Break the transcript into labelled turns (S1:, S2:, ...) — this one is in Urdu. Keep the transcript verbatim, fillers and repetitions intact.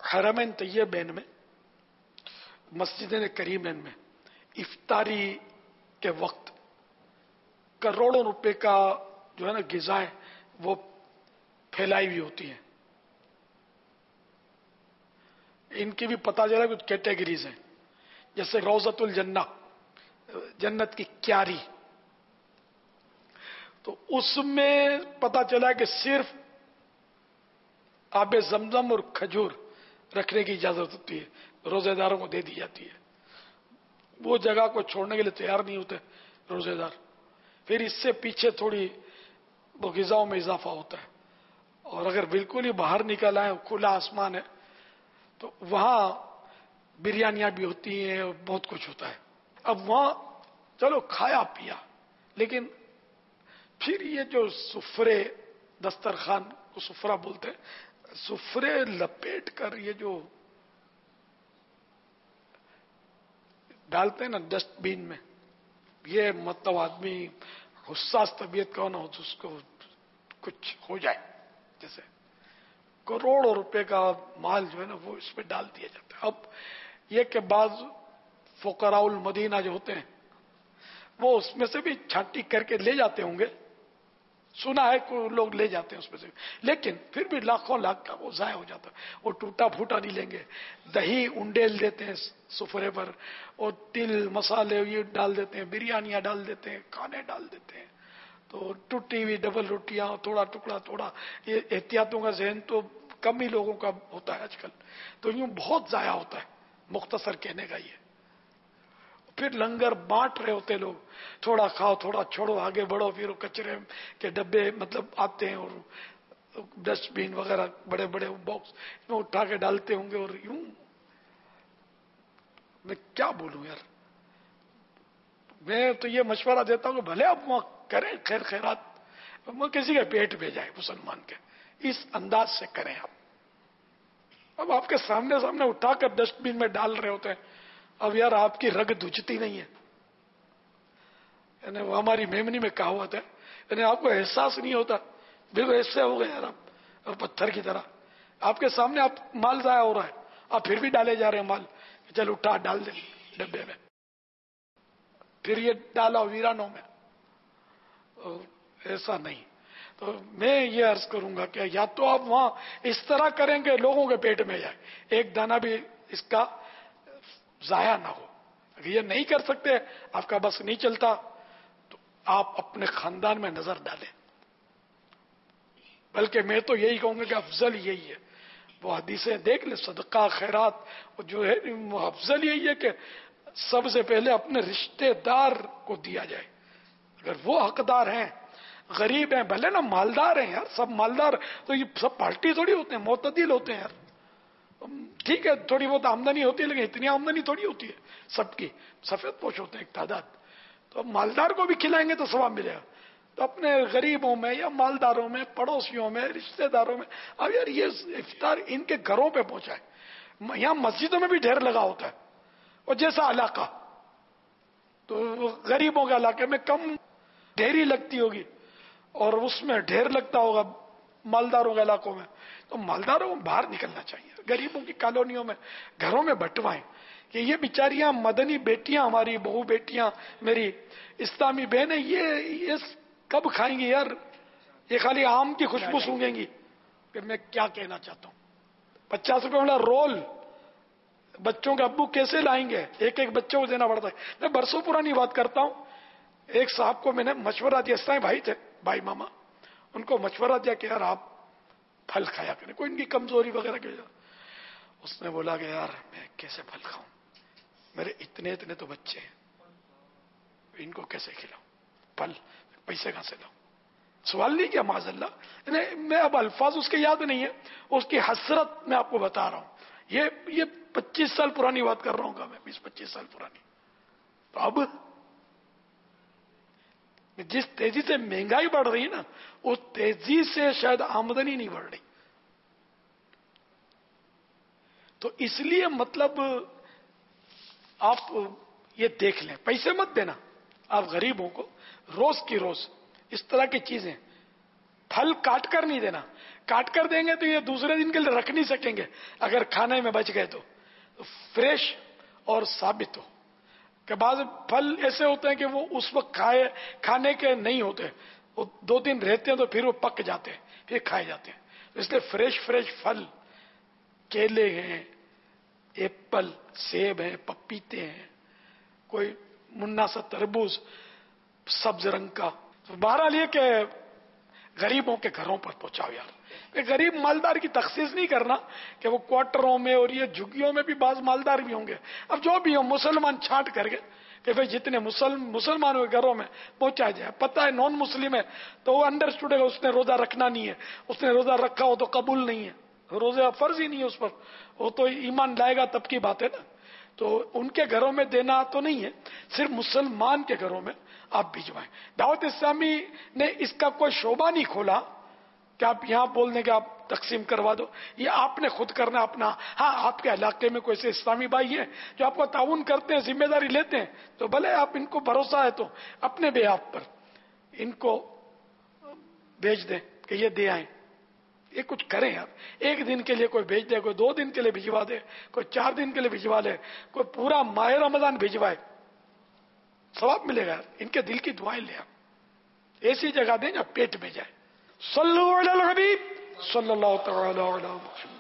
S1: حرمین طیبین میں، مسجد کریمین میں افطاری کے وقت کروڑوں روپے کا جو ہے نا غذائیں وہ پھیلائی ہوئی ہوتی ہیں. ان کی بھی پتہ چلا کچھ کیٹیگریز ہیں، جیسے روضۃ الجنہ، جنت کی کیاری، تو اس میں پتہ چلا کہ صرف آب زمزم اور کھجور رکھنے کی اجازت ہوتی ہے، روزے داروں کو دے دی جاتی ہے. وہ جگہ کو چھوڑنے کے لیے تیار نہیں ہوتے روزے دار. پھر اس سے پیچھے تھوڑی وہ غذاؤں میں اضافہ ہوتا ہے، اور اگر بالکل ہی باہر نکل آئے، کھلا آسمان ہے، تو وہاں بریانیاں بھی ہوتی ہیں اور بہت کچھ ہوتا ہے. اب وہاں چلو کھایا پیا، لیکن پھر یہ جو سفرے، دسترخوان کو سفرہ بولتے ہیں، سفرے لپیٹ کر یہ جو ڈالتے ہیں نا ڈسٹ بین میں، یہ مطلب آدمی حساس طبیعت کا نہ ہو تو اس کو کچھ ہو جائے. جیسے کروڑوں روپے کا مال جو ہے نا وہ اس پہ ڈال دیا جاتا ہے. اب یہ کہ بعض فقراء المدینہ جو ہوتے ہیں وہ اس میں سے بھی چھانٹی کر کے لے جاتے ہوں گے، سنا ہے کوئی لوگ لے جاتے ہیں اس میں سے، لیکن پھر بھی لاکھوں لاکھ کا وہ ضائع ہو جاتا ہے. وہ ٹوٹا پھوٹا نہیں لیں گے. دہی انڈیل دیتے ہیں سفرے پر، اور تل مسالے یہ ڈال دیتے ہیں، بریانیاں ڈال دیتے ہیں، کھانے ڈال دیتے ہیں. تو ٹوٹی ہوئی ڈبل روٹیاں، تھوڑا ٹکڑا تھوڑا، یہ احتیاطوں کا ذہن تو کم ہی لوگوں کا ہوتا ہے آج کل. تو یوں بہت ضائع ہوتا ہے. مختصر کہنے کا یہ. پھر لنگر بانٹ رہے ہوتے لوگ، تھوڑا کھاؤ تھوڑا چھوڑو، آگے بڑھو. پھر وہ کچرے کے ڈبے مطلب آتے ہیں اور ڈسٹ بین وغیرہ بڑے بڑے باکس میں اٹھا کے ڈالتے ہوں گے. اور یوں میں کیا بولوں یار، میں تو یہ مشورہ دیتا ہوں کہ بھلے آپ وہاں کریں خیر خیرات، وہ کسی کے پیٹ میں جائے مسلمان کے، اس انداز سے کریں آپ. اب آپ کے سامنے سامنے اٹھا کر ڈسٹ بین میں ڈال رہے ہوتے ہیں. اب یار آپ کی رگ دھجتی نہیں ہے، یعنی وہ ہماری میمنی میں کہاوت ہے، یعنی آپ کو احساس نہیں ہوتا، بالکل ایسے ہو گئے یار آپ پتھر کی طرح. آپ کے سامنے آپ مال ضائع ہو رہا ہے، آپ پھر بھی ڈالے جا رہے ہیں مال. چل اٹھا ڈال دیں ڈبے میں، پھر یہ ڈالا ویرانوں میں. ایسا نہیں. تو میں یہ عرض کروں گا کہ یا تو آپ وہاں اس طرح کریں کہ لوگوں کے پیٹ میں جائے، ایک دانہ بھی اس کا ضائع نہ ہو. اگر یہ نہیں کر سکتے، آپ کا بس نہیں چلتا، تو آپ اپنے خاندان میں نظر ڈالیں. بلکہ میں تو یہی کہوں گا کہ افضل یہی ہے. وہ حدیثیں دیکھ لیں، صدقہ خیرات جو ہے افضل یہی ہے کہ سب سے پہلے اپنے رشتہ دار کو دیا جائے. اگر وہ حقدار ہیں، غریب ہیں، بھلے نا مالدار ہیں یار، سب مالدار تو یہ سب پارٹی تھوڑی ہوتے ہیں، معتدل ہوتے ہیں یار. ٹھیک ہے تھوڑی بہت آمدنی ہوتی ہے، لیکن اتنی آمدنی تھوڑی ہوتی ہے سب کی. سفید پوش ہوتے ہیں ایک تعداد. تو اب مالدار کو بھی کھلائیں گے تو ثواب ملے گا. تو اپنے غریبوں میں یا مالداروں میں، پڑوسیوں میں، رشتہ داروں میں، اب یار یہ افطار ان کے گھروں پہ پہنچائے. یہاں مسجدوں میں بھی ڈھیر لگا ہوتا ہے، اور جیسا علاقہ تو غریبوں کے علاقے میں کم ڈھیری لگتی ہوگی، اور اس میں ڈھیر لگتا ہوگا مالداروں کے علاقوں میں. تو مالداروں کو باہر نکلنا چاہیے، غریبوں کی کالونیوں میں، گھروں میں بٹوائیں کہ یہ بیچاریاں مدنی بیٹیاں، ہماری بہو بیٹیاں، میری اسلامی بہنیں، یہ یہ کب کھائیں گی یار؟ یہ خالی آم کی خوشبو سونگیں گی. کہ میں کیا کہنا چاہتا ہوں، پچاس روپے والا رول بچوں کے ابو کیسے لائیں گے؟ ایک ایک بچوں کو دینا پڑتا ہے. میں برسوں پرانی بات کرتا ہوں، ایک صاحب کو میں نے مشورہ دیا، اسلامی بھائی تھے، بھائی ماما، ان کو مشورہ دیا کہ یار آپ پھل کھایا کریں، کوئی ان کی کمزوری وغیرہ کی. اس نے بولا کہ یار میں کیسے پھل کھاؤں، میرے اتنے اتنے تو بچے ہیں، ان کو کیسے کھلاؤں پھل، پیسے کہاں سے لاؤں؟ سوال نہیں کیا معاذ اللہ، میں اب الفاظ اس کے یاد نہیں ہے، اس کی حسرت میں آپ کو بتا رہا ہوں. یہ یہ پچیس سال پرانی بات کر رہا ہوں گا میں، بیس پچیس سال پرانی. تو اب جس تیزی سے مہنگائی بڑھ رہی ہے نا، اس تیزی سے شاید آمدنی نہیں بڑھ رہی. تو اس لیے مطلب آپ یہ دیکھ لیں، پیسے مت دینا آپ غریبوں کو، روز کی روز اس طرح کی چیزیں، پھل کاٹ کر نہیں دینا. کاٹ کر دیں گے تو یہ دوسرے دن کے لیے رکھ نہیں سکیں گے اگر کھانے میں بچ گئے تو فریش اور ثابت ہو. کہ بعض پھل ایسے ہوتے ہیں کہ وہ اس وقت کھائے کھانے کے نہیں ہوتے, وہ دو دن رہتے ہیں تو پھر وہ پک جاتے ہیں, پھر کھائے جاتے ہیں. اس لیے فریش فریش پھل, کیلے ہیں, ایپل, سیب ہیں, پپیتے ہیں, کوئی منا سا تربوز سبز رنگ کا. بہرحال یہ کہ غریبوں کے گھروں پر پہنچاؤ یار. غریب مالدار کی تخصیص نہیں کرنا کہ وہ کوارٹروں میں اور یہ جھگیوں میں بھی بعض مالدار بھی ہوں گے. اب جو بھی ہو مسلمان چھانٹ کر کے کہ بھئی جتنے مسلم مسلمانوں کے گھروں میں پہنچا جائے. پتہ ہے نان مسلم ہے تو وہ انڈرسٹوڈ ہے, اس نے روزہ رکھنا نہیں ہے, اس نے روزہ رکھا ہو تو قبول نہیں ہے, روزہ فرض ہی نہیں ہے اس پر, وہ تو ایمان لائے گا تب کی بات ہے نا. تو ان کے گھروں میں دینا تو نہیں ہے, صرف مسلمان کے گھروں میں آپ بھجوائیں. دعوت اسلامی نے اس کا کوئی شعبہ نہیں کھولا کہ آپ یہاں بول دیں کہ آپ تقسیم کروا دو, یہ آپ نے خود کرنا اپنا. ہاں آپ کے علاقے میں کوئی ایسے اسلامی بھائی ہیں جو آپ کو تعاون کرتے ہیں, ذمہ داری لیتے ہیں, تو بھلے آپ ان کو بھروسہ ہے تو اپنے بے آپ پر ان کو بھیج دیں کہ یہ دے آئیں. یہ کچھ کریں آپ, ایک دن کے لیے کوئی بھیج دے, کوئی دو دن کے لیے بھجوا دے, کوئی چار دن کے لیے بھجوا لے, کوئی پورا ماہ رمضان بھجوائے, ثواب ملے گا. ان کے دل کی دعائیں لے آپ, ایسی جگہ دیں جہاں پیٹ میں جائے. صلو علی الحبیب صلی اللہ تعالی علی محمد.